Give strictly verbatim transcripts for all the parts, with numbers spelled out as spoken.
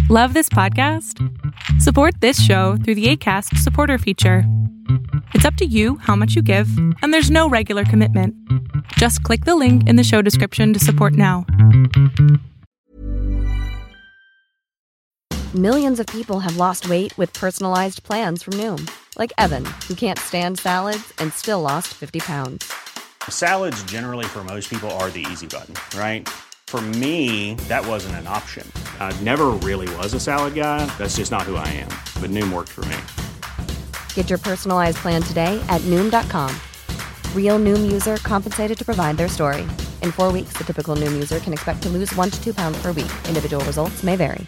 Love this podcast? Support this show through the Acast supporter feature. It's up to you how much you give, and there's no regular commitment. Just click the link in the show description to support now. Millions of people have lost weight with personalized plans from Noom. Like Evan, who can't stand salads and still lost fifty pounds. Salads generally for most people are the easy button, right? For me, that wasn't an option. I never really was a salad guy. That's just not who I am. But Noom worked for me. Get your personalized plan today at Noom dot com. Real Noom user compensated to provide their story. In four weeks, the typical Noom user can expect to lose one to two pounds per week. Individual results may vary.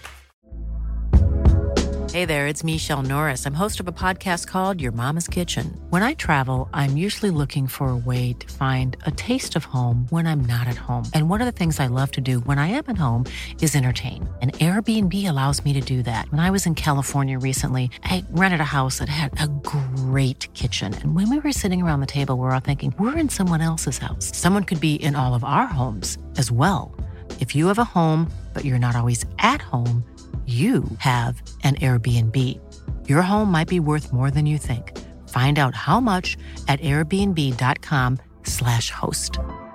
Hey there, it's Michelle Norris. I'm host of a podcast called Your Mama's Kitchen. When I travel, I'm usually looking for a way to find a taste of home when I'm not at home. And one of the things I love to do when I am at home is entertain. And Airbnb allows me to do that. When I was in California recently, I rented a house that had a great kitchen. And when we were sitting around the table, we were all thinking, we're in someone else's house. Someone could be in all of our homes as well. If you have a home, but you're not always at home, you have an Airbnb. Your home might be worth more than you think. Find out how much at airbnb.com slash host.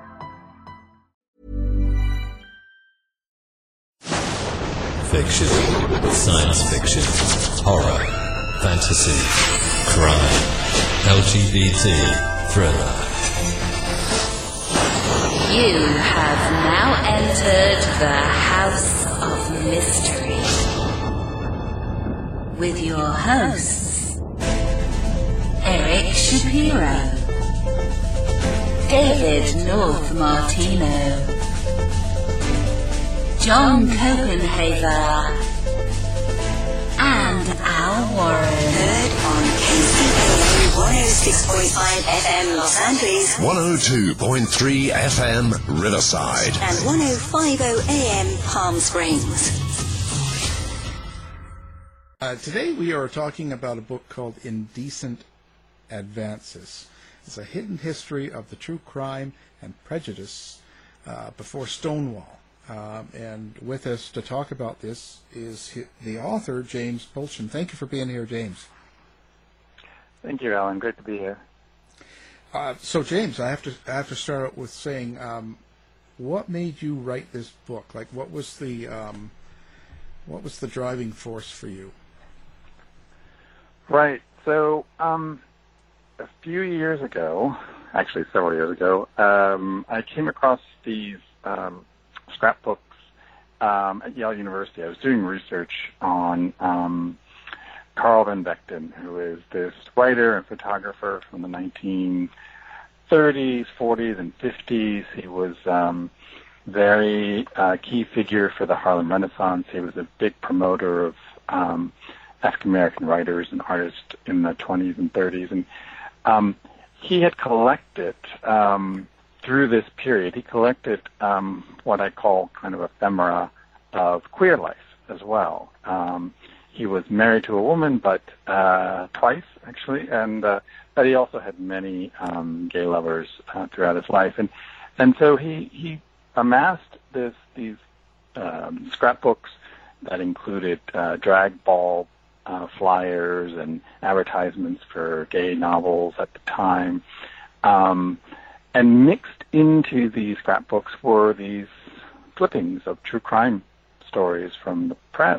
Fiction, science fiction, horror, fantasy, crime, L G B T, thriller. You have now entered the House of Mystery with your hosts, Eric Shapiro, David North Martino, John Copenhaver, and Al Warren. Heard on K C A A one oh six point five F M Los Angeles, one oh two point three F M Riverside, and one oh five point oh A M Palm Springs. Uh, today we are talking about a book called Indecent Advances. It's a hidden history of the true crime and prejudice uh, before Stonewall. Um, and with us to talk about this is the author, James Pulchen. Thank you for being here, James. Thank you, Alan. Great to be here. Uh, so, James, I have to I have to start out with saying, um, what made you write this book? Like, what was the um, what was the driving force for you? Right. So, um, a few years ago, actually several years ago, um, I came across these um, scrapbooks um, at Yale University. I was doing research on um, Carl Van Vechten, who is this writer and photographer from the nineteen thirties, forties, and fifties. He was um, very uh, key figure for the Harlem Renaissance. He was a big promoter of um, African-American writers and artists in the twenties and thirties. And um, he had collected, um, through this period, he collected um, what I call kind of ephemera of queer life as well. Um, he was married to a woman, but uh, twice, actually, and uh, but he also had many um, gay lovers uh, throughout his life. And and so he, he amassed this these um, scrapbooks that included uh, drag ball uh, flyers and advertisements for gay novels at the time. Um, and mixed into these scrapbooks were these clippings of true crime stories from the press.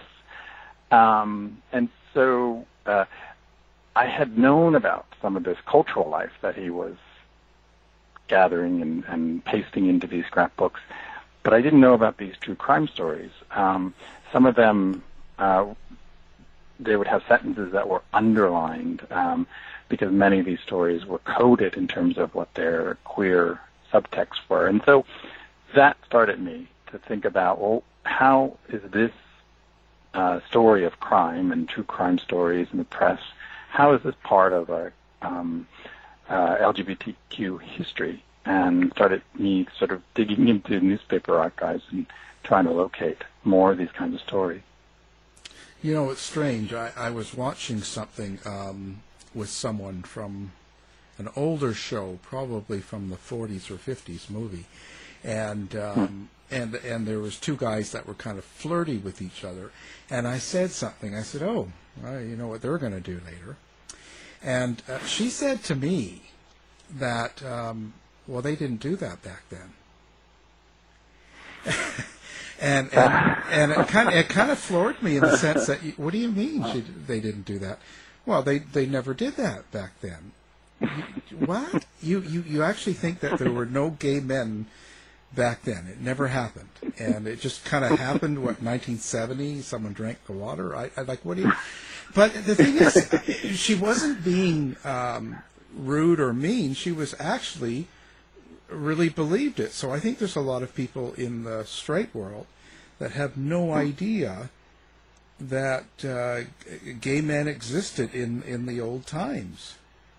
Um, and so uh, I had known about some of this cultural life that he was gathering and, and pasting into these scrapbooks, but I didn't know about these true crime stories. Um, some of them, uh, they would have sentences that were underlined um, because many of these stories were coded in terms of what their queer subtexts were. And so that started me to think about, well, how is this uh, story of crime and true crime stories in the press, how is this part of a um, uh, L G B T Q history? And started me sort of digging into newspaper archives and trying to locate more of these kinds of stories. You know, it's strange. I, I was watching something um, with someone from an older show, probably from the forties or fifties movie, and um, and and there was two guys that were kind of flirty with each other, and I said something. I said, "Oh, well, you know what they're going to do later," and uh, she said to me that, um, "Well, they didn't do that back then." and and and it kind of it kind of floored me in the sense that, what do you mean she, they didn't do that? Well, they they never did that back then. You, what? You, you you actually think that there were no gay men back then? It never happened, and it just kind of happened. What, nineteen seventy? Someone drank the water. I, I like what do you? But the thing is, she wasn't being um, rude or mean. She was actually really believed it. So I think there's a lot of people in the straight world that have no idea that uh, gay men existed in in the old times.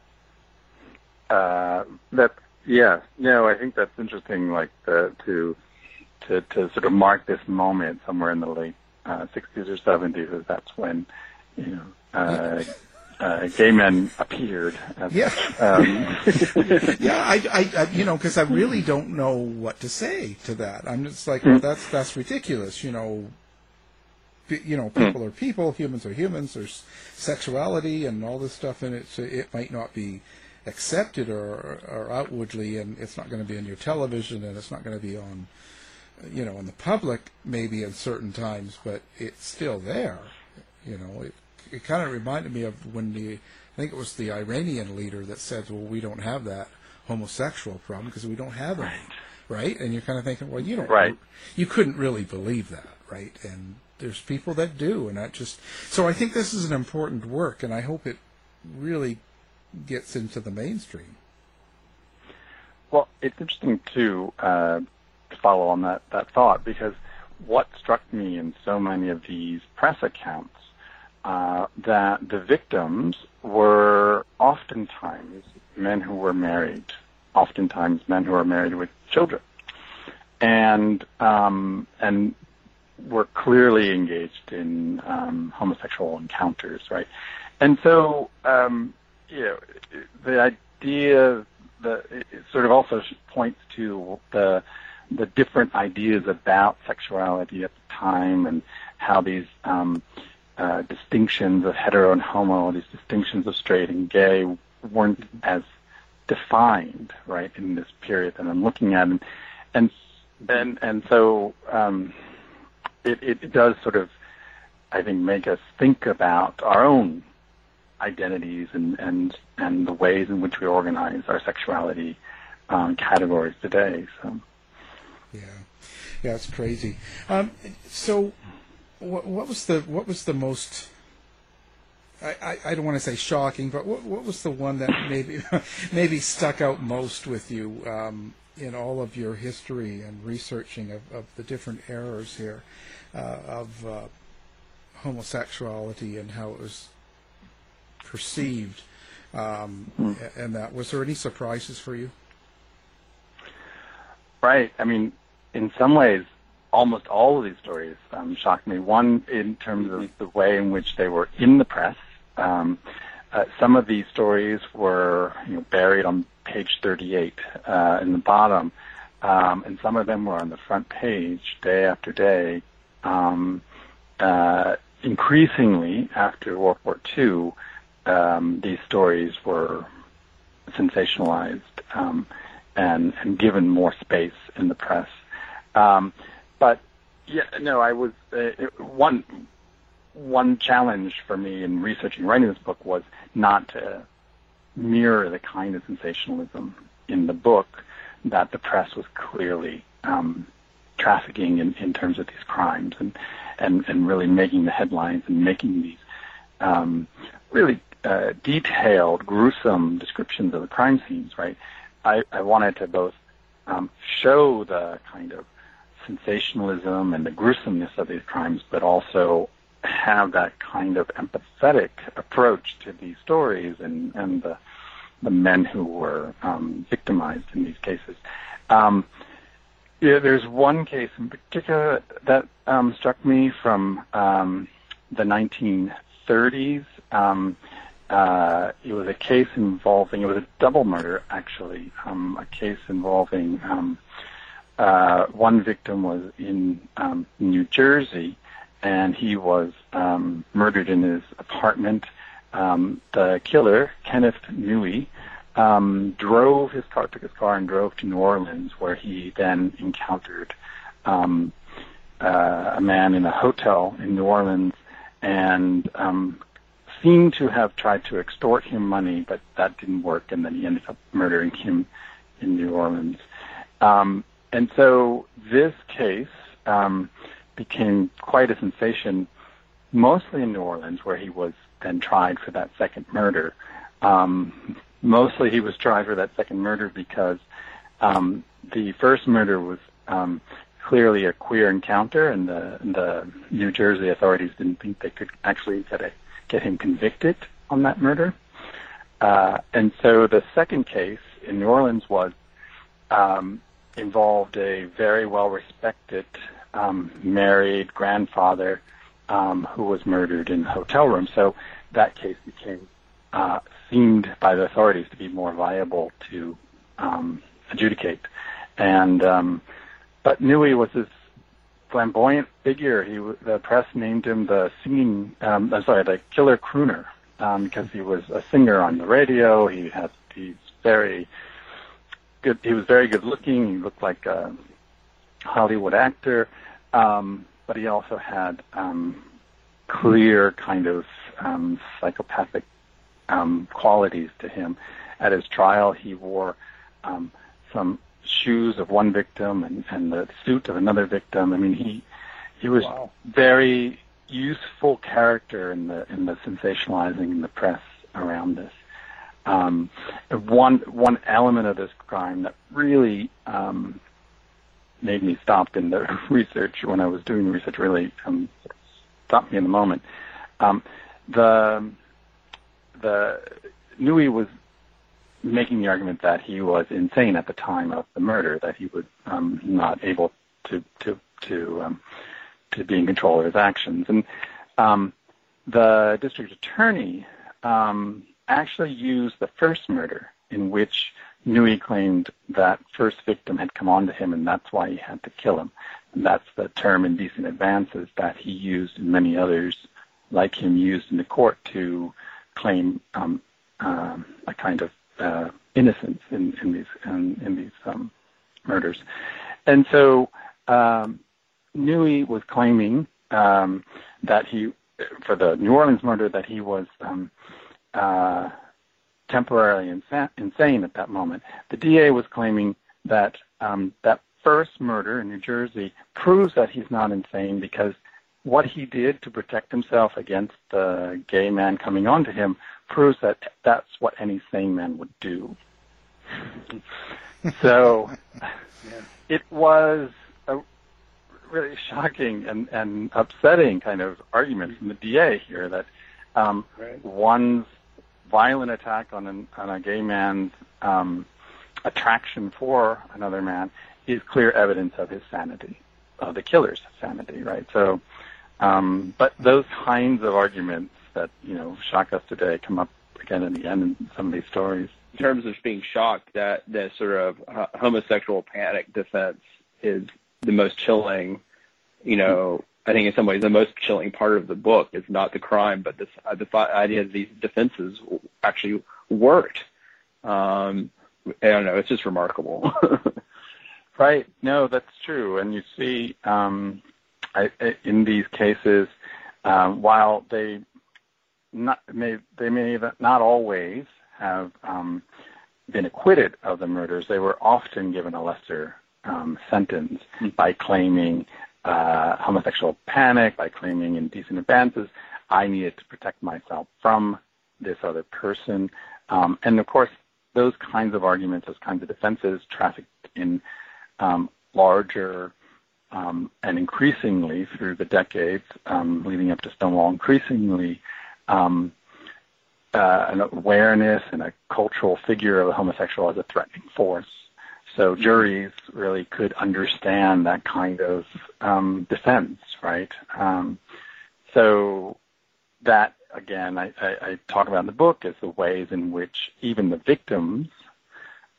Uh, that yeah, no, I think that's interesting. Like the, to to to sort of mark this moment somewhere in the late uh, sixties or seventies, as that's when you know uh, uh, gay men appeared. As, yeah, um. yeah. I, I, I, you know, because I really don't know what to say to that. I'm just like, well, that's that's ridiculous. You know, you know, people are people, humans are humans. There's sexuality and all this stuff in it. So it might not be accepted or, or outwardly, and it's not going to be on your television, and it's not going to be on, you know, in the public maybe in certain times, but it's still there. You know, it it kind of reminded me of when the, I think it was the Iranian leader that said, well, we don't have that homosexual problem because we don't have any, right? And you're kind of thinking, well, you don't, right. you couldn't really believe that, right? And there's people that do, and that just, so I think this is an important work, and I hope it really gets into the mainstream. Well, it's interesting too uh, to follow on that, that thought, because what struck me in so many of these press accounts uh, that the victims were oftentimes men who were married, oftentimes men who were married with children, and um, and were clearly engaged in um, homosexual encounters, right? And so. Um, You know, the idea that it sort of also points to the the different ideas about sexuality at the time, and how these um, uh, distinctions of hetero and homo, these distinctions of straight and gay, weren't as defined, right, in this period that I'm looking at, and and and, and so um, it, it does sort of, I think, make us think about our own identities and, and and the ways in which we organize our sexuality um, categories today. So, yeah, yeah, it's crazy. Um, so, what, what was the what was the most? I, I, I don't want to say shocking, but what what was the one that maybe maybe stuck out most with you um, in all of your history and researching of, of the different eras here uh, of uh, homosexuality and how it was perceived, um, mm. and that, was there any surprises for you? Right. I mean, in some ways, almost all of these stories um, shocked me. One, in terms of the way in which they were in the press. Um, uh, some of these stories were, you know, buried on page thirty-eight uh, in the bottom, um, and some of them were on the front page day after day. Um, uh, increasingly, after World War Two, Um, these stories were sensationalized um, and, and given more space in the press. Um, but yeah, no, I was uh, it, one one challenge for me in researching, writing this book, was not to mirror the kind of sensationalism in the book that the press was clearly um, trafficking in, in terms of these crimes, and, and and really making the headlines and making these um, really Uh, detailed, gruesome descriptions of the crime scenes, right? I, I wanted to both um, show the kind of sensationalism and the gruesomeness of these crimes, but also have that kind of empathetic approach to these stories and, and the, the men who were um, victimized in these cases. Um, yeah, there's one case in particular that um, struck me from um, the nineteen thirties. Um, Uh, it was a case involving, it was a double murder, actually, um, a case involving um, uh, one victim was in um, New Jersey, and he was um, murdered in his apartment. Um, the killer, Kenneth Newey, um, drove his car, took his car and drove to New Orleans, where he then encountered um, uh, a man in a hotel in New Orleans and um, seemed to have tried to extort him money, but that didn't work, and then he ended up murdering him in New Orleans. Um, and so this case um, became quite a sensation, mostly in New Orleans, where he was then tried for that second murder. Um, mostly he was tried for that second murder because um, the first murder was um, clearly a queer encounter, and the, the New Jersey authorities didn't think they could actually get, a, get him convicted on that murder. Uh, and so the second case in New Orleans was um, involved a very well-respected um, married grandfather um, who was murdered in a hotel room. So that case became uh, seemed by the authorities to be more viable to um, adjudicate. And um, but Newey was this flamboyant figure. He the press named him the singing. Um, I'm sorry, the killer crooner, um, because he was a singer on the radio. He had he's very good. He was very good looking. He looked like a Hollywood actor, um, but he also had um, clear kind of um, psychopathic um, qualities to him. At his trial, he wore um, some shoes of one victim and, and the suit of another victim. I mean, he he was wow. very useful character in the in the sensationalizing in the press around this. Um, one one element of this crime that really um, made me stop in the research when I was doing the research really um, stopped me in the moment. Um, the the Newey was making the argument that he was insane at the time of the murder, that he was um, not able to to to um, to be in control of his actions, and um, the district attorney um, actually used the first murder, in which Newey claimed that first victim had come on to him, and that's why he had to kill him. And that's the term indecent advances that he used, and many others like him used in the court to claim um, um, a kind of uh, innocence in, in these in, in these um, murders. And so um, Newey was claiming um, that he, for the New Orleans murder, that he was um, uh, temporarily insa- insane at that moment. The D A was claiming that um, that first murder in New Jersey proves that he's not insane, because what he did to protect himself against the gay man coming on to him proves that that's what any sane man would do. So it was a really shocking and, and upsetting kind of argument from the D A here, that um, right. one's violent attack on, an, on a gay man's um, attraction for another man is clear evidence of his sanity, of the killer's sanity, right? So, um, but those kinds of arguments that, you know, shock us today come up again and again in some of these stories. In terms of being shocked, that, that sort of uh, homosexual panic defense is the most chilling, you know, I think in some ways the most chilling part of the book is not the crime, but this, uh, the idea that these defenses actually worked. Um, I don't know, it's just remarkable. Right. No, that's true. And you see um, I, I, in these cases, um, while they not may they may not always have um, been acquitted of the murders, they were often given a lesser um, sentence mm-hmm. by claiming uh, homosexual panic, by claiming indecent advances. I needed to protect myself from this other person. Um, and, of course, those kinds of arguments, those kinds of defenses trafficked in um, larger um, and increasingly through the decades um, leading up to Stonewall, increasingly um, uh, an awareness and a cultural figure of a homosexual as a threatening force. So juries really could understand that kind of um, defense, right? Um, so that, again, I, I, I talk about in the book as the ways in which even the victims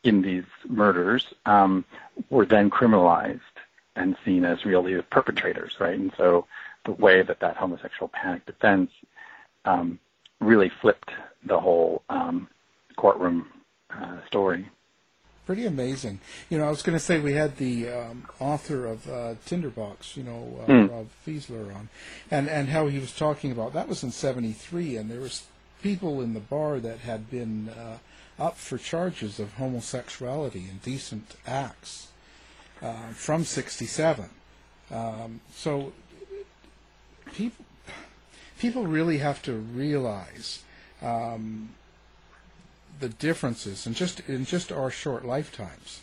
in these murders um, were then criminalized and seen as really the perpetrators, right? And so the way that that homosexual panic defense um, really flipped the whole um, courtroom uh, story. Pretty amazing. You know, I was going to say we had the um, author of uh, Tinderbox, you know, uh, mm. Rob Fiesler on, and, and how he was talking about, that was in seventy-three, and there was people in the bar that had been uh, up for charges of homosexuality, indecent acts, uh, from sixty-seven. Um, so people people really have to realize um, the differences in just in just our short lifetimes.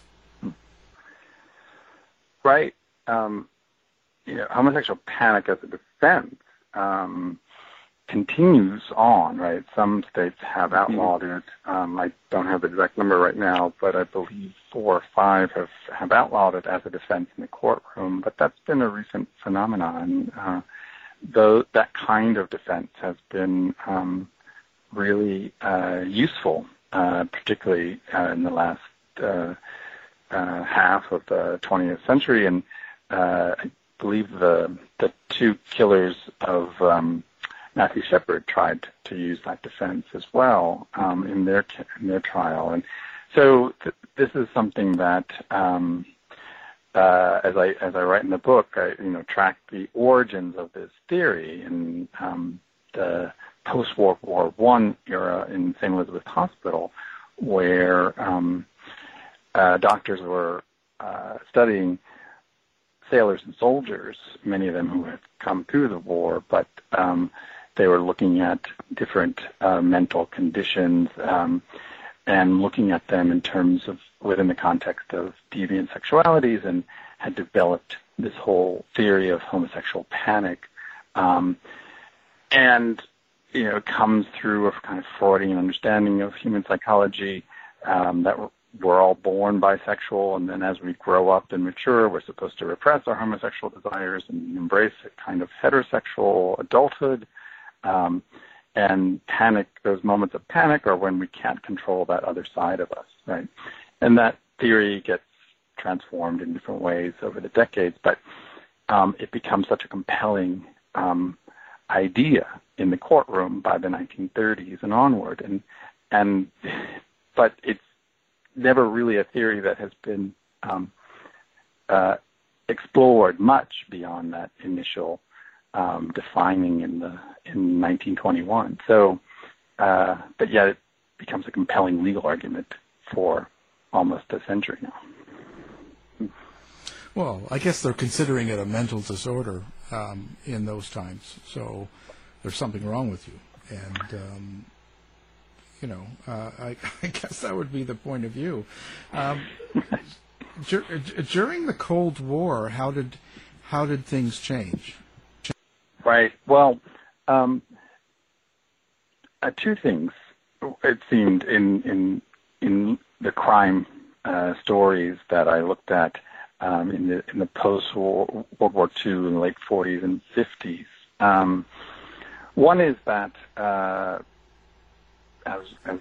Right. Um, you know, homosexual panic as a defense um, continues on, right? Some states have outlawed it. Um, I don't have the exact number right now, but I believe four or five have, have outlawed it as a defense in the courtroom. But that's been a recent phenomenon. Uh, though that kind of defense has been um, really uh, useful, uh, particularly uh, in the last uh, uh, half of the twentieth century. And uh, I believe the the two killers of um, Matthew Shepard tried to use that defense as well um, in their in their trial, and so th- this is something that, um, uh, as I as I write in the book, I you know track the origins of this theory in um, the post-World War One era in Saint Elizabeth Hospital, where um, uh, doctors were uh, studying sailors and soldiers, many of them who had come through the war, but um, they were looking at different uh, mental conditions um, and looking at them in terms of within the context of deviant sexualities, and had developed this whole theory of homosexual panic. Um, and, you know, it comes through a kind of Freudian understanding of human psychology um, that we're, we're all born bisexual, and then as we grow up and mature, we're supposed to repress our homosexual desires and embrace a kind of heterosexual adulthood. Um, and panic, those moments of panic are when we can't control that other side of us, right? And that theory gets transformed in different ways over the decades, but um, it becomes such a compelling um, idea in the courtroom by the nineteen thirties and onward. And, and but it's never really a theory that has been um, uh, explored much beyond that initial Um, defining in the in nineteen twenty-one. So, uh, but yet it becomes a compelling legal argument for almost a century now. Well, I guess they're considering it a mental disorder um, in those times. So there's something wrong with you, and um, you know, uh, I, I guess that would be the point of view. Um, dur- during the Cold War, how did how did things change? Right. Well, um, uh, two things. It seemed in in in the crime uh, stories that I looked at um, in the in the post World War Two in the late forties and fifties. Um, one is that uh, as as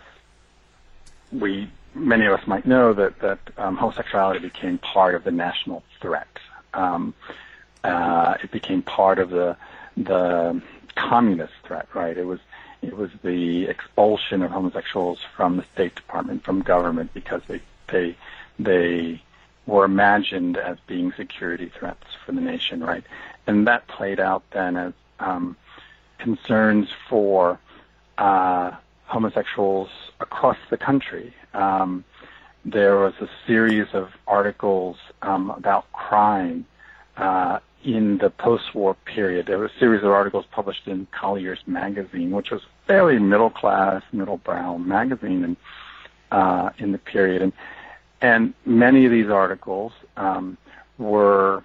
we many of us might know that that um, homosexuality became part of the national threat. Um, uh, it became part of the the communist threat, right? It was it was the expulsion of homosexuals from the State Department, from government, because they they they were imagined as being security threats for the nation, right? And that played out then as um, concerns for uh, homosexuals across the country. Um, there was a series of articles um, about crime uh, in the post-war period. There was a series of articles published in Collier's magazine, which was fairly middle-class, middle-brow magazine in, uh, in the period. And, and many of these articles um, were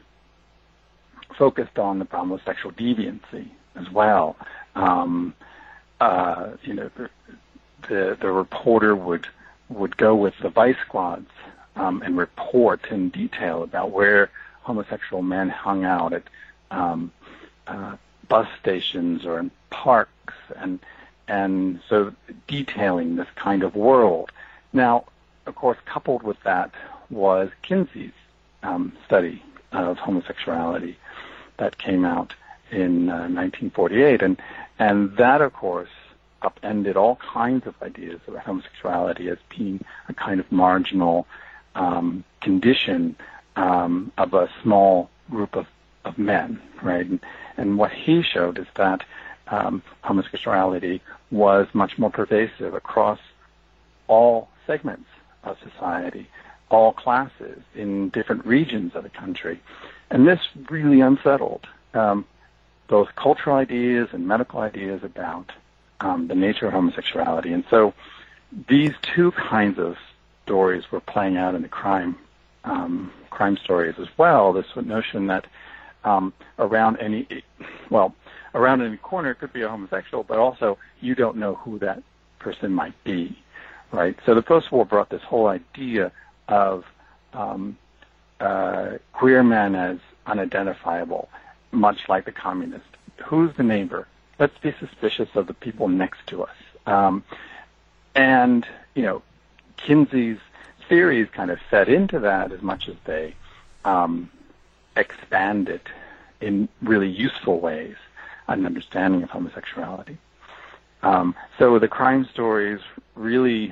focused on the problem of sexual deviancy as well. Um, uh, you know, the, the, the reporter would would go with the vice squads um, and report in detail about where homosexual men hung out at um, uh, bus stations or in parks, and and so detailing this kind of world. Now, of course, coupled with that was Kinsey's um, study of homosexuality that came out in uh, nineteen forty-eight. And, and that, of course, upended all kinds of ideas about homosexuality as being a kind of marginal um, condition um, of a small group of, of men, right? And, and what he showed is that um, homosexuality was much more pervasive across all segments of society, all classes, in different regions of the country. And this really unsettled um, both cultural ideas and medical ideas about um, the nature of homosexuality. And so these two kinds of stories were playing out in the crime um, crime stories as well. This notion that um, around any, well, around any corner it could be a homosexual, but also you don't know who that person might be, right? So the post-war brought this whole idea of um, uh, queer men as unidentifiable, much like the communist. Who's the neighbor? Let's be suspicious of the people next to us. Um, and, you know, Kinsey's theories kind of fed into that as much as they um, expanded in really useful ways an understanding of homosexuality. Um, so the crime stories really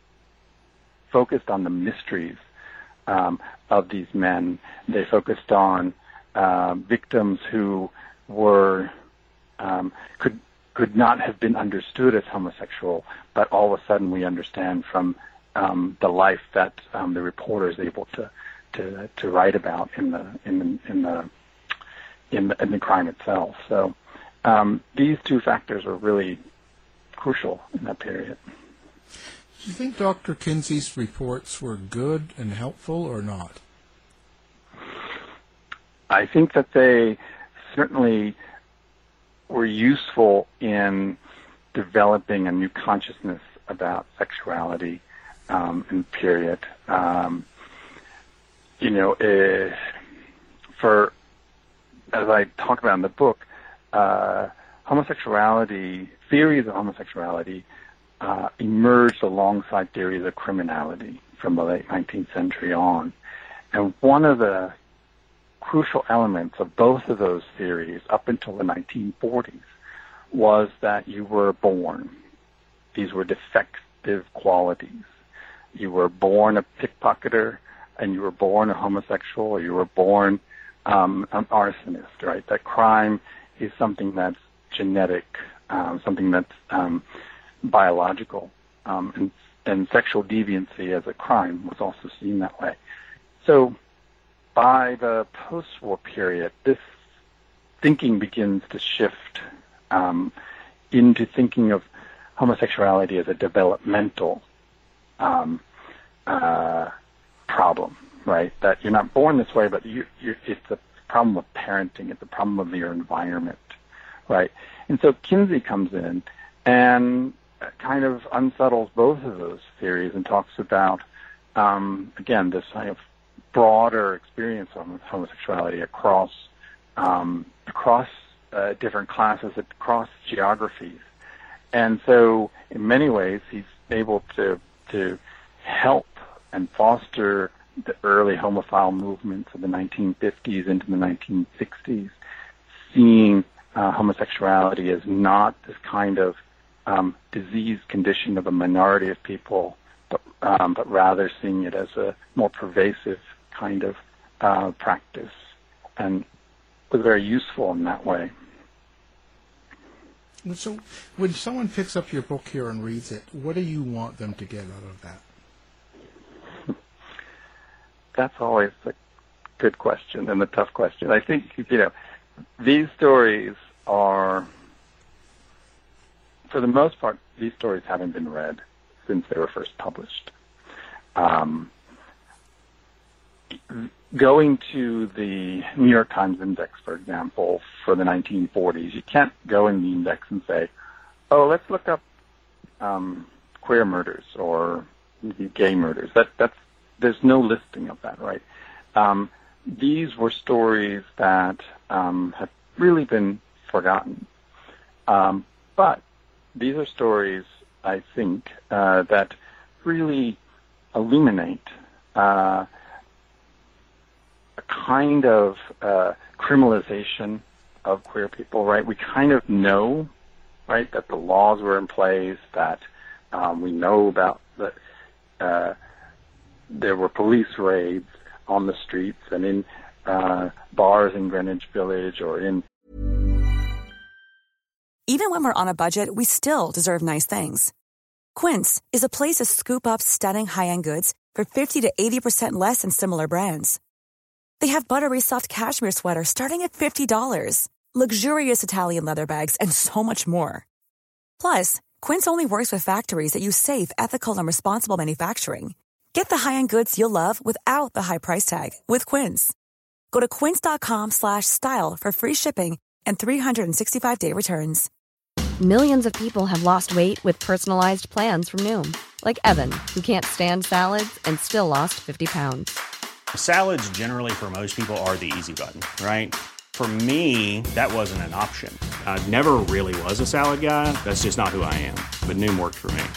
focused on the mysteries um, of these men. They focused on uh, victims who were um, could could not have been understood as homosexual, but all of a sudden we understand from um, the life that um, the reporter is able to to to write about in the in the in the in the, in the crime itself. So um, these two factors were really crucial in that period. Do you think Doctor Kinsey's reports were good and helpful or not? I think that they certainly were useful in developing a new consciousness about sexuality um, in the period. Um, you know, uh, for, as I talk about in the book, uh, homosexuality, theories of homosexuality uh, emerged alongside theories of criminality from the late nineteenth century on. And one of the crucial elements of both of those theories up until the nineteen forties was that you were born. These were defective qualities. You were born a pickpocketer, and you were born a homosexual, or you were born um, an arsonist, right? That crime is something that's genetic, um, something that's um, biological, um, and, and sexual deviancy as a crime was also seen that way. So by the post-war period, this thinking begins to shift um, into thinking of homosexuality as a developmental um, uh, problem, right? That you're not born this way, but you, you, it's a problem of parenting, it's a problem of your environment, right? And so Kinsey comes in and kind of unsettles both of those theories and talks about, um, again, this kind of broader experience of homosexuality across um, across uh, different classes, across geographies. And so in many ways he's able to to help and foster the early homophile movements of the nineteen fifties into the nineteen sixties, seeing uh, homosexuality as not this kind of um, disease condition of a minority of people, but, um, but rather seeing it as a more pervasive kind of uh, practice, and was very useful in that way. So when someone picks up your book here and reads it, what do you want them to get out of that? That's always a good question and a tough question. I think, you know, these stories are, for the most part, these stories haven't been read since they were first published. Um, going to the New York Times Index, for example, for the nineteen forties, you can't go in the index and say, oh, let's look up um, queer murders or gay murders. That, that's, there's no listing of that, right? Um, these were stories that um, have really been forgotten. Um, but these are stories, I think, uh, that really illuminate uh, a kind of uh, criminalization of queer people, right? We kind of know, right, that the laws were in place, that um, we know about that uh, there were police raids on the streets and in uh, bars in Greenwich Village or in... Even when we're on a budget, we still deserve nice things. Quince is a place to scoop up stunning high-end goods for fifty to eighty percent less than similar brands. They have buttery soft cashmere sweaters starting at fifty dollars, luxurious Italian leather bags, and so much more. Plus, Quince only works with factories that use safe, ethical, and responsible manufacturing. Get the high-end goods you'll love without the high price tag with Quince. Go to quince.com slash style for free shipping and three sixty-five day returns. Millions of people have lost weight with personalized plans from Noom, like Evan, who can't stand salads and still lost fifty pounds. Salads generally for most people are the easy button, right? For me, that wasn't an option. I never really was a salad guy. That's just not who I am. But Noom worked for me.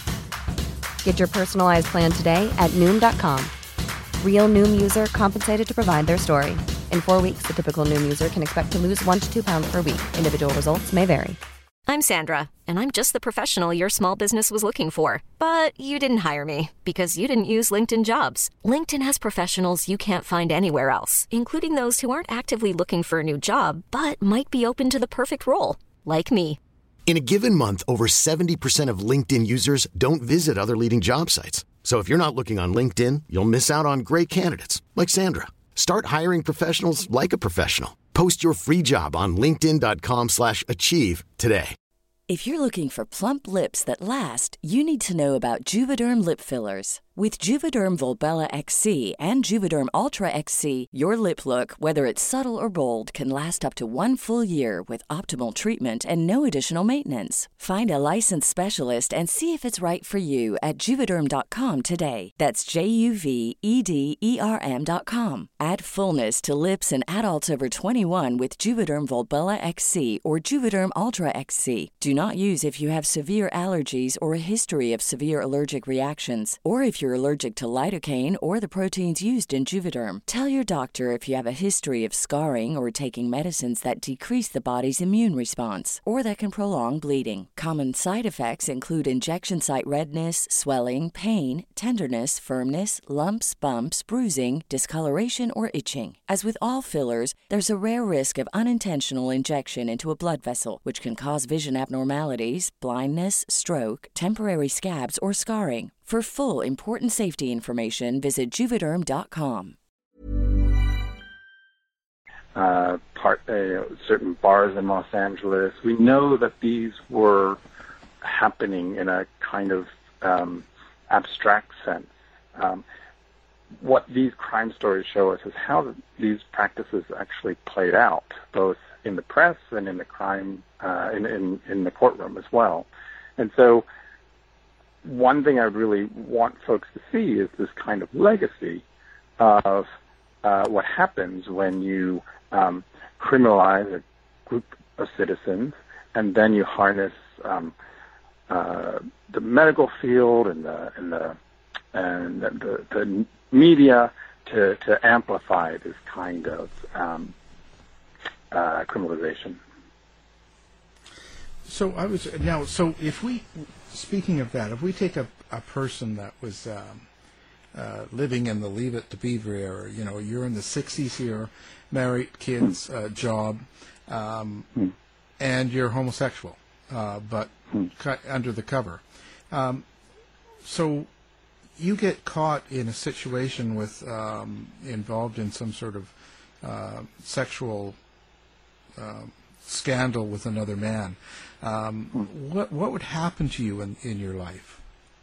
Get your personalized plan today at Noom dot com. Real Noom user compensated to provide their story. In four weeks, the typical Noom user can expect to lose one to two pounds per week. Individual results may vary. I'm Sandra, and I'm just the professional your small business was looking for. But you didn't hire me because you didn't use LinkedIn Jobs. LinkedIn has professionals you can't find anywhere else, including those who aren't actively looking for a new job, but might be open to the perfect role, like me. In a given month, over seventy percent of LinkedIn users don't visit other leading job sites. So if you're not looking on LinkedIn, you'll miss out on great candidates, like Sandra. Start hiring professionals like a professional. Post your free job on linkedin.com slash achieve today. If you're looking for plump lips that last, you need to know about Juvederm lip fillers. With Juvederm Volbella X C and Juvederm Ultra X C, your lip look, whether it's subtle or bold, can last up to one full year with optimal treatment and no additional maintenance. Find a licensed specialist and see if it's right for you at Juvederm dot com today. That's J U V E D E R M dot com. Add fullness to lips in adults over twenty-one with Juvederm Volbella X C or Juvederm Ultra X C. Do not use if you have severe allergies or a history of severe allergic reactions, or if you're allergic to lidocaine or the proteins used in Juvederm. Tell your doctor if you have a history of scarring or taking medicines that decrease the body's immune response or that can prolong bleeding. Common side effects include injection site redness, swelling, pain, tenderness, firmness, lumps, bumps, bruising, discoloration, or itching. As with all fillers, there's a rare risk of unintentional injection into a blood vessel, which can cause vision abnormalities, blindness, stroke, temporary scabs, or scarring. For full, important safety information, visit Juvederm dot com. Uh, part, uh, certain bars in Los Angeles. We know that these were happening in a kind of um, abstract sense. Um, what these crime stories show us is how these practices actually played out, both in the press and in the crime, uh, in, in, in the courtroom as well. And so one thing I really want folks to see is this kind of legacy of uh, what happens when you um, criminalize a group of citizens and then you harness um, uh, the medical field and the and the and the, the media to to amplify this kind of um, uh, criminalization. So I was now. So if we, speaking of that, if we take a, a person that was um, uh, living in the Leave It to Beaver era, you know, you're in the sixties here, married, kids, uh, job, um, mm. and you're homosexual, uh, but mm. cu- under the cover. Um, so you get caught in a situation with um, involved in some sort of uh, sexual uh, scandal with another man. Um, mm. What what would happen to you in, in your life?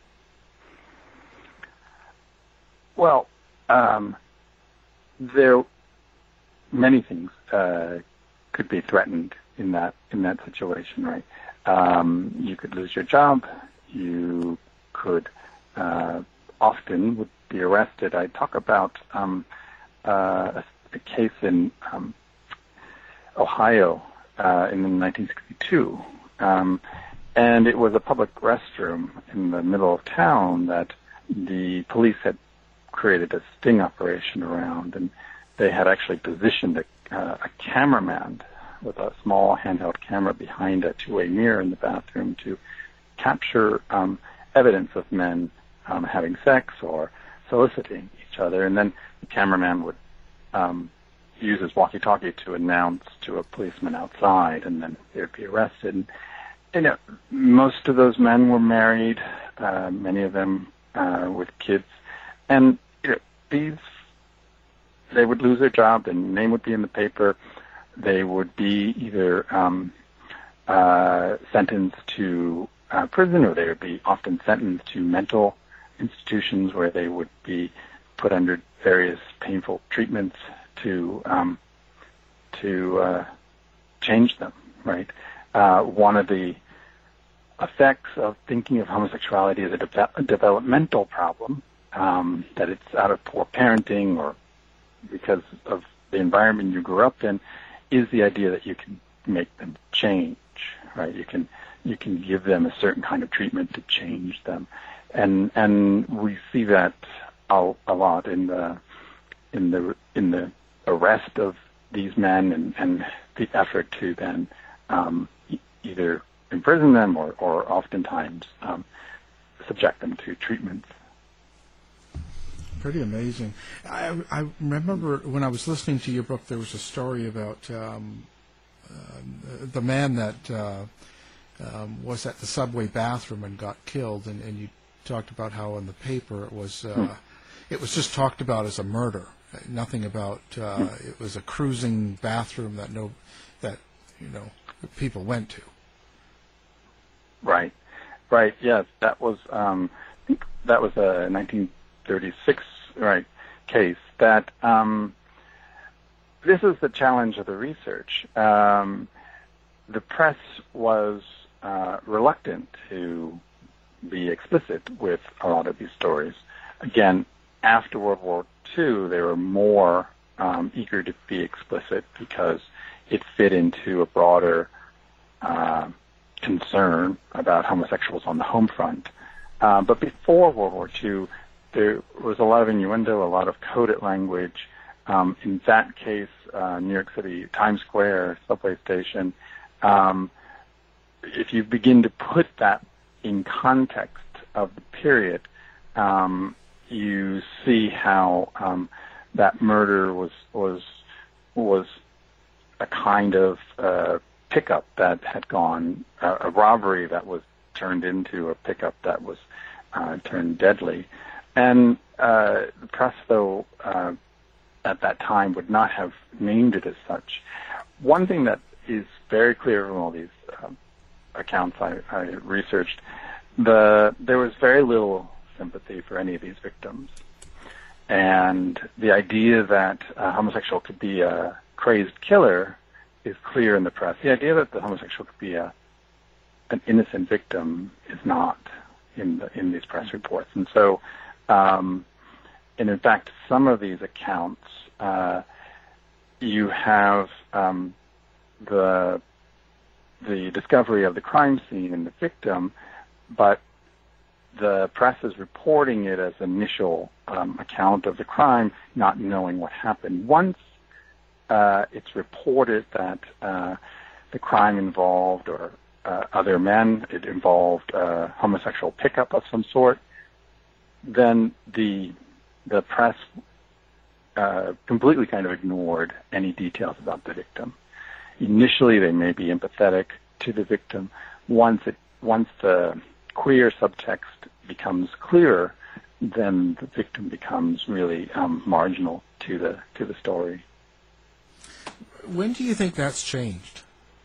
Well, um, there many things uh, could be threatened in that in that situation, right? Um, you could lose your job. You could uh, often would be arrested. I talk about um, uh, a, a case in um, Ohio uh, in nineteen sixty-two, um, and it was a public restroom in the middle of town that the police had created a sting operation around, and they had actually positioned a, uh, a cameraman with a small handheld camera behind a two-way mirror in the bathroom to capture um, evidence of men um, having sex or soliciting each other, and then the cameraman would um, use his walkie-talkie to announce to a policeman outside, and then they would be arrested. And, you know, most of those men were married, uh, many of them uh, with kids, and you know, these they would lose their job, their name would be in the paper, they would be either um, uh, sentenced to uh, prison, or they would be often sentenced to mental institutions where they would be put under various painful treatments to um, to uh, change them. Right. Uh, one of the effects of thinking of homosexuality as a, de- a developmental problem, um, that it's out of poor parenting or because of the environment you grew up in, is the idea that you can make them change. Right. You can you can give them a certain kind of treatment to change them. And and we see that a, a lot in the in the in the arrest of these men and, and the effort to then um, e- either imprison them or, or oftentimes um, subject them to treatments. Pretty amazing. I, I remember when I was listening to your book, there was a story about um, uh, the man that uh, um, was at the subway bathroom and got killed, and, and you talked about how in the paper it was uh, hmm. it was just talked about as a murder, nothing about uh, hmm. it was a cruising bathroom that no that you know people went to. Right, right. Yes, that was um, I think that was a nineteen thirty-six right case. That um, this is the challenge of the research. Um, the press was uh, reluctant to be explicit with a lot of these stories. Again, after World War Two, they were more um, eager to be explicit because it fit into a broader uh, concern about homosexuals on the home front. Uh, but before World War Two, there was a lot of innuendo, a lot of coded language. Um, in that case, uh, New York City, Times Square, subway station, um, if you begin to put that in context of the period, um, you see how um, that murder was was was a kind of uh, pickup that had gone, uh, a robbery that was turned into a pickup that was uh, turned deadly. And uh, the press, though, uh, at that time would not have named it as such. One thing that is very clear from all these uh, accounts I, I researched, the there was very little sympathy for any of these victims. And the idea that a homosexual could be a crazed killer is clear in the press. The idea that the homosexual could be a an innocent victim is not in the, in these press reports. And so, um, and in fact, some of these accounts, uh, you have um, the the discovery of the crime scene and the victim, but the press is reporting it as initial um, account of the crime, not knowing what happened. Once uh, it's reported that uh, the crime involved or uh, other men, it involved uh, homosexual pickup of some sort, then the the press uh, completely kind of ignored any details about the victim. Initially, they may be empathetic to the victim. Once it once the queer subtext becomes clearer, then the victim becomes really um, marginal to the to the story. When do you think that's changed?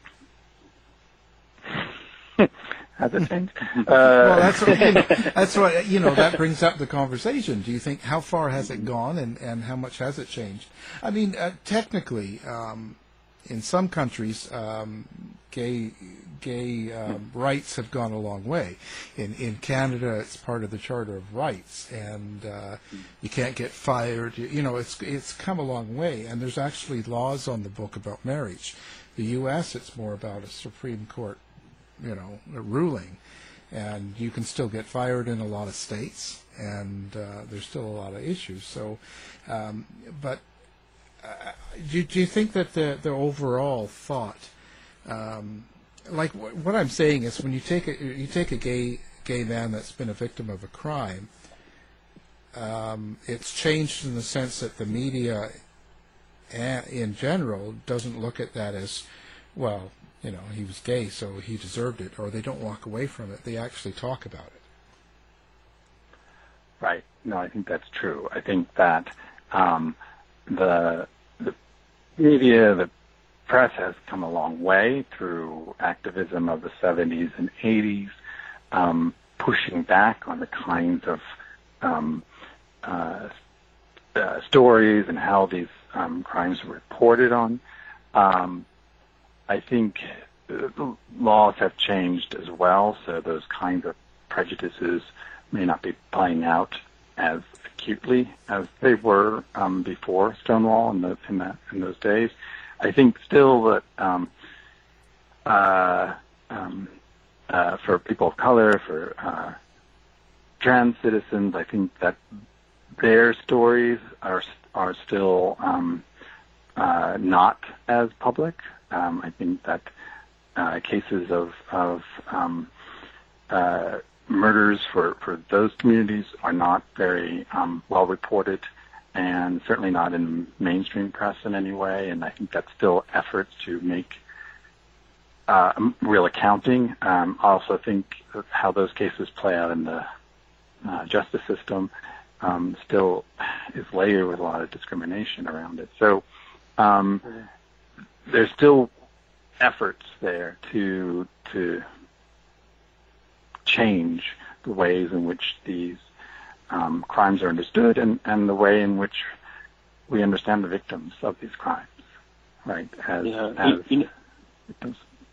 Has it changed? Uh, well, that's what, you know, that's what you know. That brings up the conversation. Do you think how far has it gone, and, and how much has it changed? I mean, uh, technically, um, in some countries, um, gay gay um, rights have gone a long way. In in Canada, it's part of the Charter of Rights, and uh, you can't get fired. You, you know, it's it's come a long way, and there's actually laws on the book about marriage. The U S, it's more about a Supreme Court, you know, a ruling. and you can still get fired in a lot of states, and uh, there's still a lot of issues. So, um, but uh, do, do you think that the the overall thought, um, like w- what I'm saying is, when you take a you take a gay gay man that's been a victim of a crime, um, it's changed in the sense that the media, a- in general, doesn't look at that as, well, you know, he was gay, so he deserved it, or they don't walk away from it. They actually talk about it. Right. No, I think that's true. I think that um, the the media, the press has come a long way through activism of the seventies and eighties, um, pushing back on the kinds of um, uh, uh, stories and how these um, crimes were reported on. Um, I think the laws have changed as well, so those kinds of prejudices may not be playing out as acutely as they were um, before Stonewall in, the, in, that, in those days. I think still that um, uh, um, uh, for people of color, for uh, trans citizens, I think that their stories are are still um, uh, not as public. Um, I think that uh, cases of, of um, uh, murders for, for those communities are not very um, well reported, and certainly not in mainstream press in any way. And I think that's still efforts to make uh, real accounting. Um, I also think how those cases play out in the uh, justice system um, still is layered with a lot of discrimination around it. So. Um, There's still efforts there to to change the ways in which these um, crimes are understood, and, and the way in which we understand the victims of these crimes, right? As, yeah. as you, know, victims.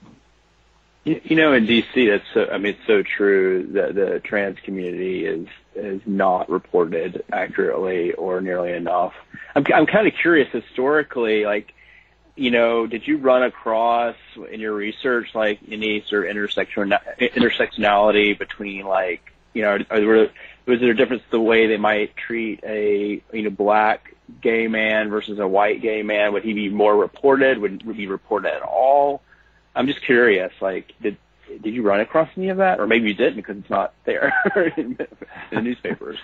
You, you know, in D C, that's so. I mean, it's so true that the trans community is is not reported accurately or nearly enough. I'm I'm kind of curious historically, like. You know, did you run across in your research like any sort of intersection intersectionality between like, you know, are there, was there a difference the way they might treat a, you know, black gay man versus a white gay man? Would he be more reported? Would, would he be reported at all? I'm just curious, like, did did you run across any of that? Or maybe you didn't because it's not there in the newspapers.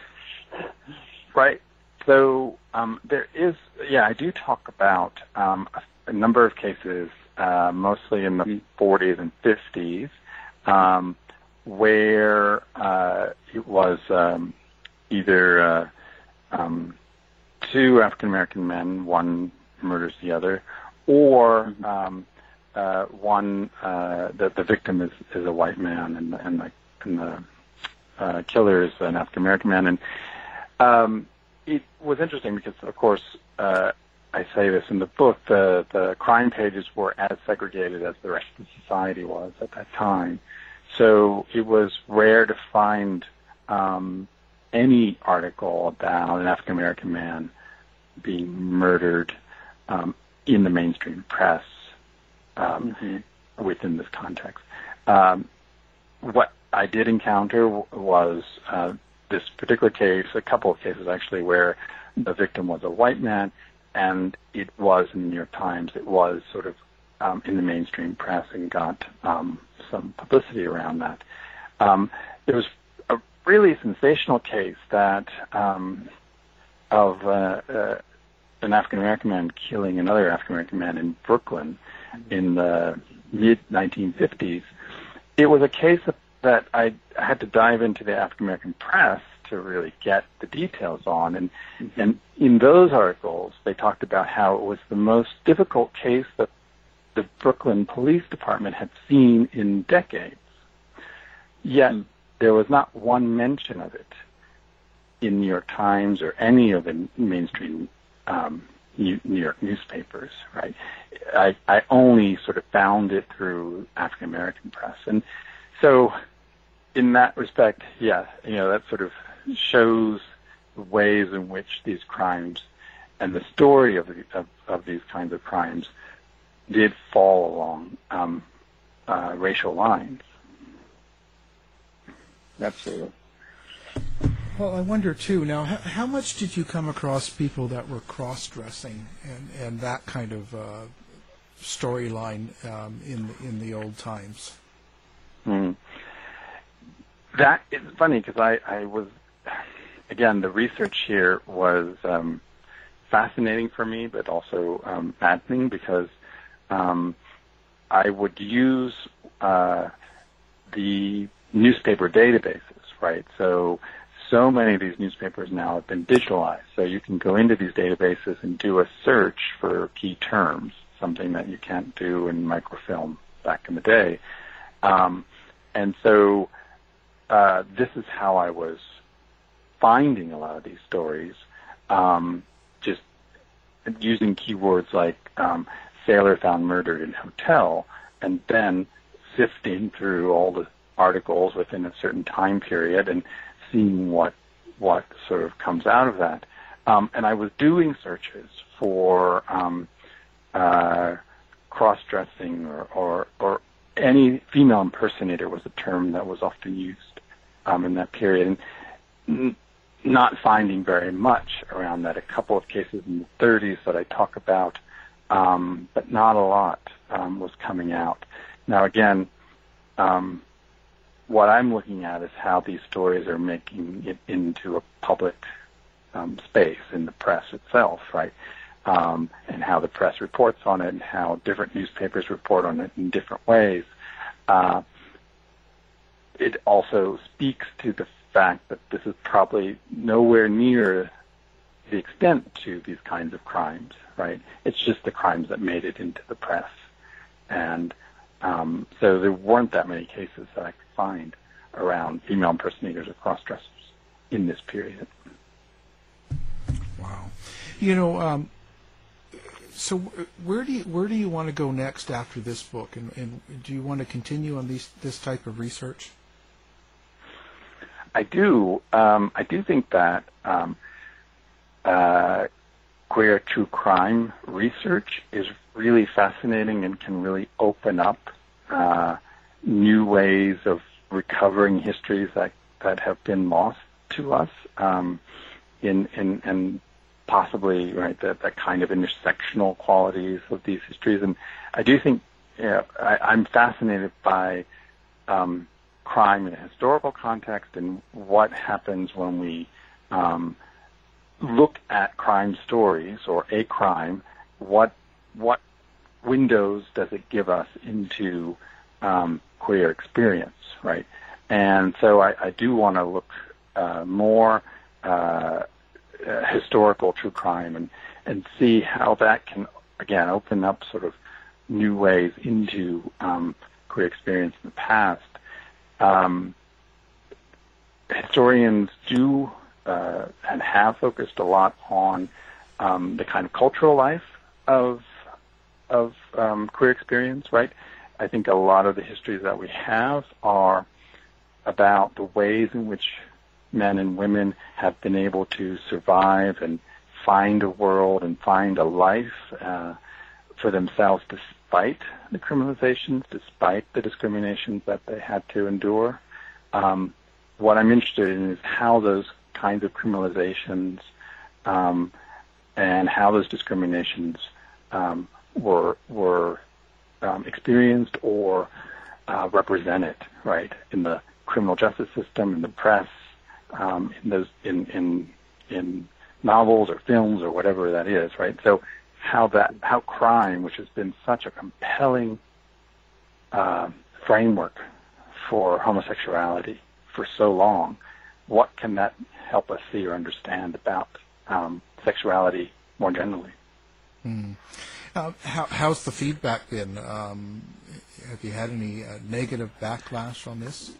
Right. So um, there is, yeah, I do talk about um, a a number of cases, uh, mostly in the forties and fifties, um, where uh, it was um, either uh, um, two African-American men, one murders the other, or um, uh, one, uh, the, the victim is, is a white man, and, and the, and the uh, killer is an African-American man. And um, it was interesting because, of course, uh, I say this in the book, the, the crime pages were as segregated as the rest of society was at that time. So it was rare to find um, any article about an African-American man being murdered um, in the mainstream press um, mm-hmm. within this context. Um, what I did encounter w- was uh, this particular case, a couple of cases actually, where the victim was a white man, and it was in the New York Times. It was sort of um, in the mainstream press and got um, some publicity around that. Um, there was a really sensational case that um, of uh, uh, an African-American man killing another African-American man in Brooklyn in the mid nineteen fifties. It was a case that I had to dive into the African-American press to really get the details on. And, mm-hmm. and in those articles, they talked about how it was the most difficult case that the Brooklyn Police Department had seen in decades. Yet mm-hmm. there was not one mention of it in New York Times or any of the mainstream um, New York newspapers, right? I, I only sort of found it through African-American press. And so in that respect, yeah, you know, that sort of shows the ways in which these crimes and the story of, the, of, of these kinds of crimes did fall along um, uh, racial lines. absolutely. Well, I wonder too. Now, how, how much did you come across people that were cross-dressing and, and that kind of uh, storyline um, in in the old times? Hmm. That is funny because I, I was, again, the research here was um, fascinating for me, but also um, maddening because um, I would use uh, the newspaper databases, right? So, so many of these newspapers now have been digitalized. So you can go into these databases and do a search for key terms, something that you can't do in microfilm back in the day. Um, and so uh, this is how I was finding a lot of these stories, um, just using keywords like um, sailor found murdered in hotel, and then sifting through all the articles within a certain time period and seeing what what sort of comes out of that. Um, and I was doing searches for um, uh, cross-dressing or, or, or any female impersonator was a term that was often used um, in that period. And n- not finding very much around that. A couple of cases in the thirties that I talk about, um, but not a lot um, was coming out. Now, again, um, what I'm looking at is how these stories are making it into a public um, space in the press itself, right? Um, and how the press reports on it and how different newspapers report on it in different ways. Uh, it also speaks to the fact that this is probably nowhere near the extent to these kinds of crimes, right? It's just the crimes that made it into the press. And um, so there weren't that many cases that I could find around female impersonators or cross-dressers in this period. Wow. You know, um, so where do you, where do you want to go next after this book? And, and do you want to continue on these, this type of research? I do. Um, I do think that um, uh, queer true crime research is really fascinating and can really open up uh, new ways of recovering histories that, that have been lost to us, um, in, in and possibly right that, that kind of intersectional qualities of these histories. And I do think you know, I, I'm fascinated by um, crime in a historical context and what happens when we um, look at crime stories or a crime. What what windows does it give us into um, queer experience, right? And so I, I do want to look uh, more uh, uh, historical true crime and and see how that can again open up sort of new ways into um, queer experience in the past. Um, historians do uh, and have focused a lot on um, the kind of cultural life of of um, queer experience, right? I think a lot of the histories that we have are about the ways in which men and women have been able to survive and find a world and find a life uh, for themselves despite the criminalizations, despite the discriminations that they had to endure. Um, what I'm interested in is how those kinds of criminalizations um, and how those discriminations um, were were um, experienced or uh, represented, right, in the criminal justice system, in the press, um, in those in, in in novels or films or whatever that is, right? So how that how crime, which has been such a compelling uh, framework for homosexuality for so long, what can that help us see or understand about um, sexuality more generally? Mm. Uh, how, how's the feedback been? Um, have you had any uh, negative backlash on this?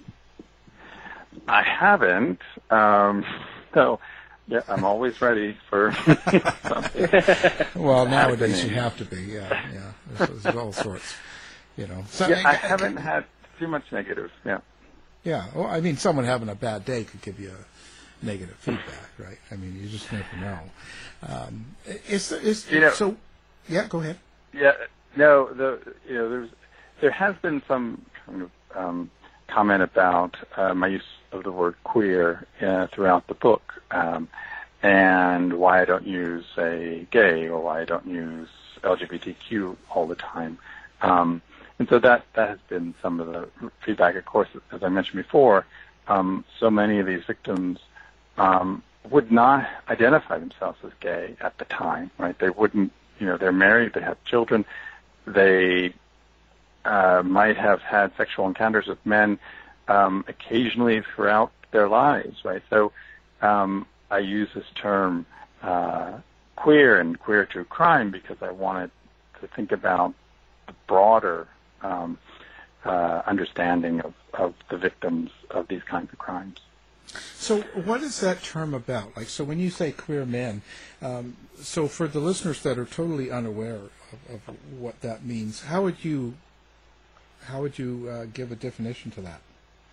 I haven't. Um, so, yeah, I'm always ready for something. Well, nowadays you have to be. Yeah, yeah. There's, there's all sorts, you know. So, yeah, I haven't had too much negative. Yeah. Yeah. Well, I mean, someone having a bad day could give you a negative feedback, right? I mean, you just never know. Um, is is you know, so? Yeah, go ahead. Yeah. No. The you know there's there has been some kind of um, comment about uh, my use of the word queer uh, throughout the book, um, and why I don't use, say, gay, or why I don't use L G B T Q all the time. Um, and so that, that has been some of the feedback. Of course, as I mentioned before, um, so many of these victims um, would not identify themselves as gay at the time, right? They wouldn't, you know, they're married, they have children, they uh, might have had sexual encounters with men um, occasionally throughout their lives, right? So um, I use this term uh, queer and queer to crime because I wanted to think about the broader um, uh, understanding of, of the victims of these kinds of crimes. So what is that term about? Like, so when you say queer men, um, so for the listeners that are totally unaware of, of what that means, how would you how would you uh, give a definition to that?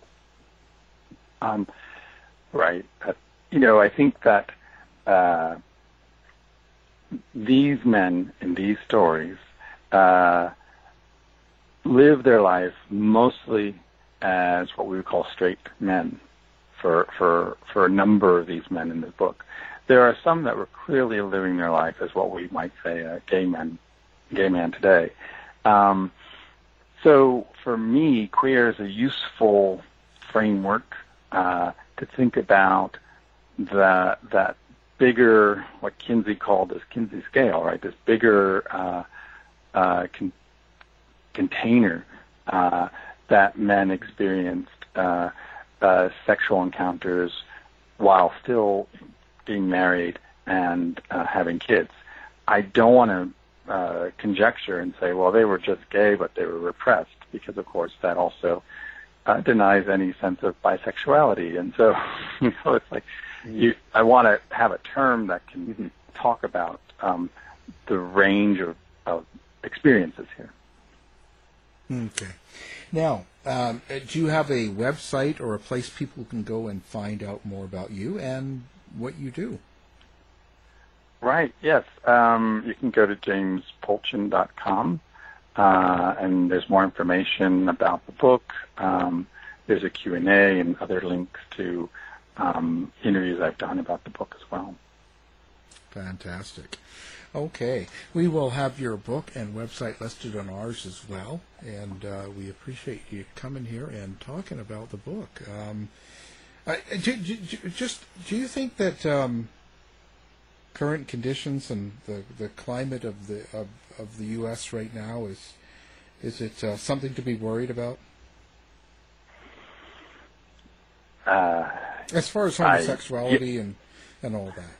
Um, right. Uh, you know, I think that uh, these men in these stories uh, live their life mostly as what we would call straight men. For, for for a number of these men in the book, there are some that were clearly living their life as what we might say a gay man, gay man today. Um, so for me, queer is a useful framework uh, to think about the that bigger, what Kinsey called this Kinsey scale, right? This bigger uh, uh, con- container uh, that men experienced. Uh, Uh, sexual encounters while still being married and uh, having kids. I don't want to uh, conjecture and say, well, they were just gay, but they were repressed, because, of course, that also uh, denies any sense of bisexuality. And so, you know, it's like you, I want to have a term that can talk about um, the range of, of experiences here. Okay. Now, um, do you have a website or a place people can go and find out more about you and what you do? Right, yes. Um, you can go to james polchin dot com, uh, and there's more information about the book. Um, there's a Q and A and other links to um, interviews I've done about the book as well. Fantastic. Okay. We will have your book and website listed on ours as well, and uh, we appreciate you coming here and talking about the book. Um, I, do, do, just, do you think that um, current conditions and the, the climate of the of, of the U S right now, is is it uh, something to be worried about? Uh, as far as homosexuality I, yeah. and, and all that.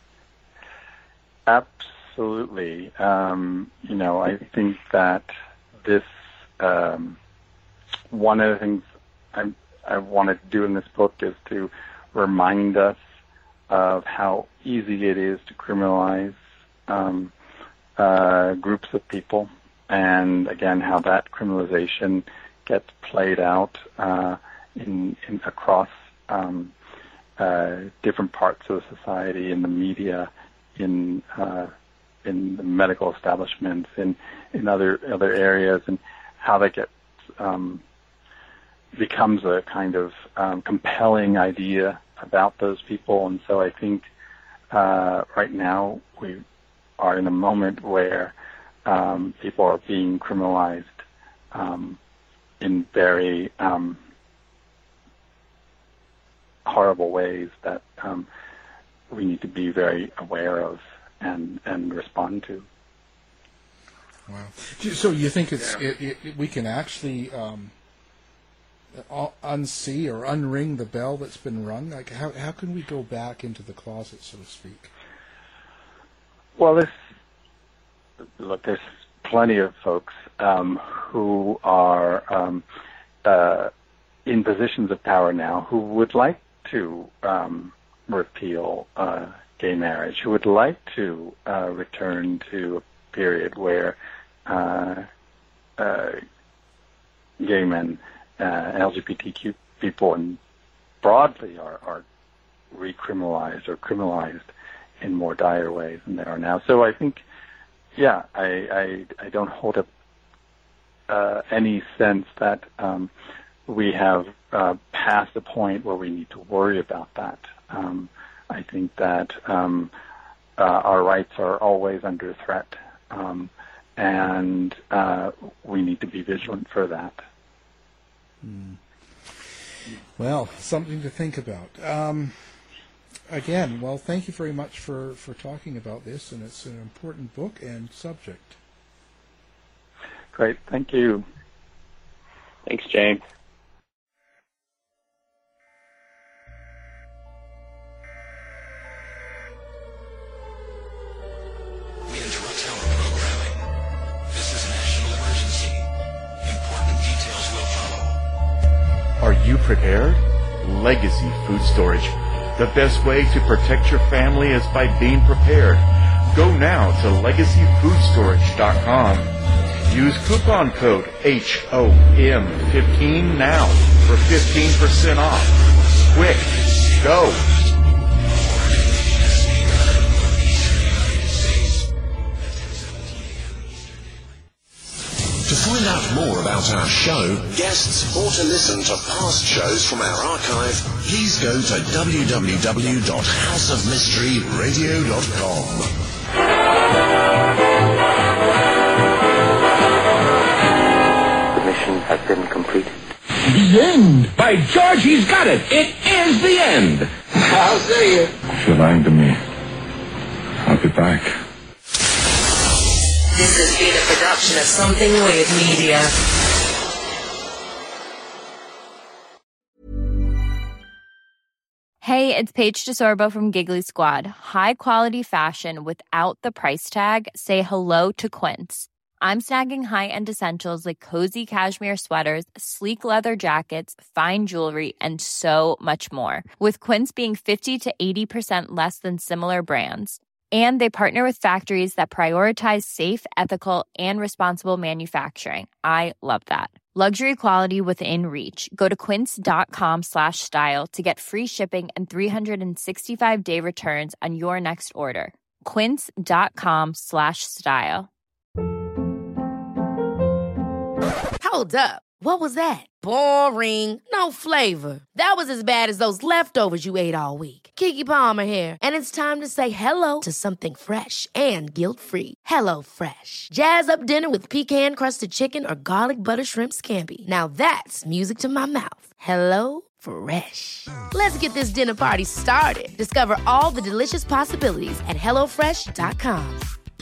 Absolutely. Um, you know, I think that this, um, one of the things I, I want to do in this book is to remind us of how easy it is to criminalize um, uh, groups of people, and again, how that criminalization gets played out uh, in, in across um, uh, different parts of the society, in the media, in uh, in the medical establishments, in in other other areas, and how that gets um, becomes a kind of um, compelling idea about those people. And so I think uh, right now we are in a moment where um, people are being criminalized um, in very um, horrible ways that um, we need to be very aware of and and respond to. Wow. So you think it's it, it, we can actually um, unsee or unring the bell that's been rung? Like, how how can we go back into the closet, so to speak? Well, this look, there's plenty of folks um, who are um, uh, in positions of power now who would like to um, repeal uh, gay marriage, who would like to uh, return to a period where uh, uh, gay men, uh, L G B T Q people, and broadly are, are recriminalized or criminalized in more dire ways than they are now. So I think, yeah, I I, I don't hold up uh, any sense that um, we have uh, passed the point where we need to worry about that. Um, I think that um, uh, our rights are always under threat, um, and uh, we need to be vigilant for that. Mm. Well, something to think about. Um, again, well, thank you very much for, for talking about this, and it's an important book and subject. Great, thank you. Thanks, James. We interrupt our programming. This is a national emergency. Important details will follow. Are you prepared? Legacy Food Storage. The best way to protect your family is by being prepared. Go now to legacy food storage dot com. Use coupon code H O M fifteen now for fifteen percent off. Quick, go! To find out more about our show, guests, or to listen to past shows from our archive, please go to w w w dot house of mystery radio dot com. Has been completed. The end! By George, he's got it! It is the end! I'll see you. If you're lying to me, I'll be back. This has been a production of Something Weird Media. Hey, it's Paige DeSorbo from Giggly Squad. High quality fashion without the price tag. Say hello to Quince. I'm snagging high-end essentials like cozy cashmere sweaters, sleek leather jackets, fine jewelry, and so much more. With Quince being fifty to eighty percent less than similar brands. And they partner with factories that prioritize safe, ethical, and responsible manufacturing. I love that. Luxury quality within reach. Go to quince.com slash style to get free shipping and three sixty-five day returns on your next order. Quince.com slash style. Hold up. What was that? Boring. No flavor. That was as bad as those leftovers you ate all week. Keke Palmer here, and it's time to say hello to something fresh and guilt-free. Hello Fresh. Jazz up dinner with pecan-crusted chicken or garlic butter shrimp scampi. Now that's music to my mouth. Hello Fresh. Let's get this dinner party started. Discover all the delicious possibilities at hello fresh dot com.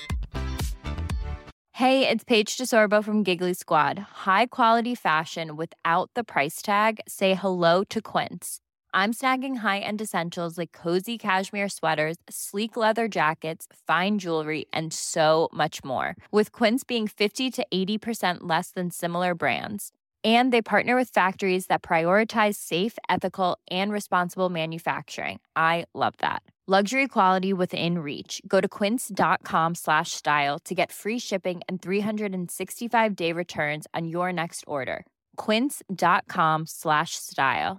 Hey, it's Paige DeSorbo from Giggly Squad. High quality fashion without the price tag. Say hello to Quince. I'm snagging high-end essentials like cozy cashmere sweaters, sleek leather jackets, fine jewelry, and so much more. With Quince being fifty to eighty percent less than similar brands. And they partner with factories that prioritize safe, ethical, and responsible manufacturing. I love that. Luxury quality within reach. Go to quince.com slash style to get free shipping and three sixty-five day returns on your next order. Quince.com slash style.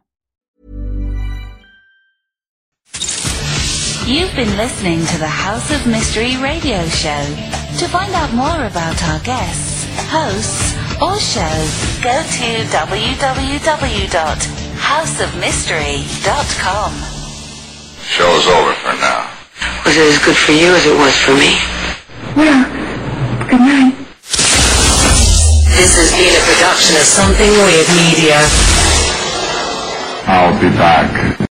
You've been listening to the House of Mystery radio show. To find out more about our guests, hosts, or shows, go to w w w dot house of mystery dot com. Show's over for now. Was it as good for you as it was for me? Well, good night. This has been a production of Something Weird Media. I'll be back.